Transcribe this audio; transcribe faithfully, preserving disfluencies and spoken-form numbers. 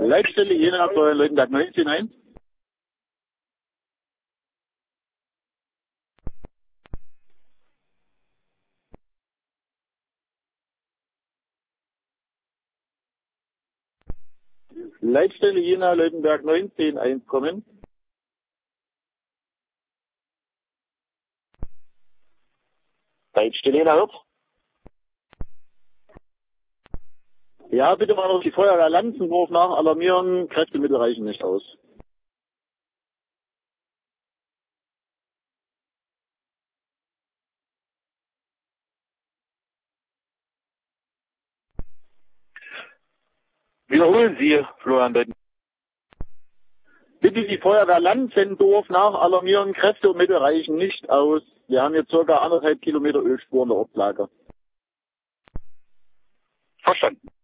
Leitstelle Jena, Feuerwehr neunzehn eins. Leitstelle Jena, Leutenberg neunzehn eins kommen. Leitstelle Jena hört. Ja, bitte mal auf die Feuerwehr Lanzenhof nach alarmieren. Kräftemittel reichen nicht aus. Wiederholen Sie, Florian Leuten. Bitte die Feuerwehr Lanzendorf nach alarmieren. Kräfte und Mittel reichen nicht aus. Wir haben jetzt circa anderthalb Kilometer Ölspur in der Ortslage. Verstanden.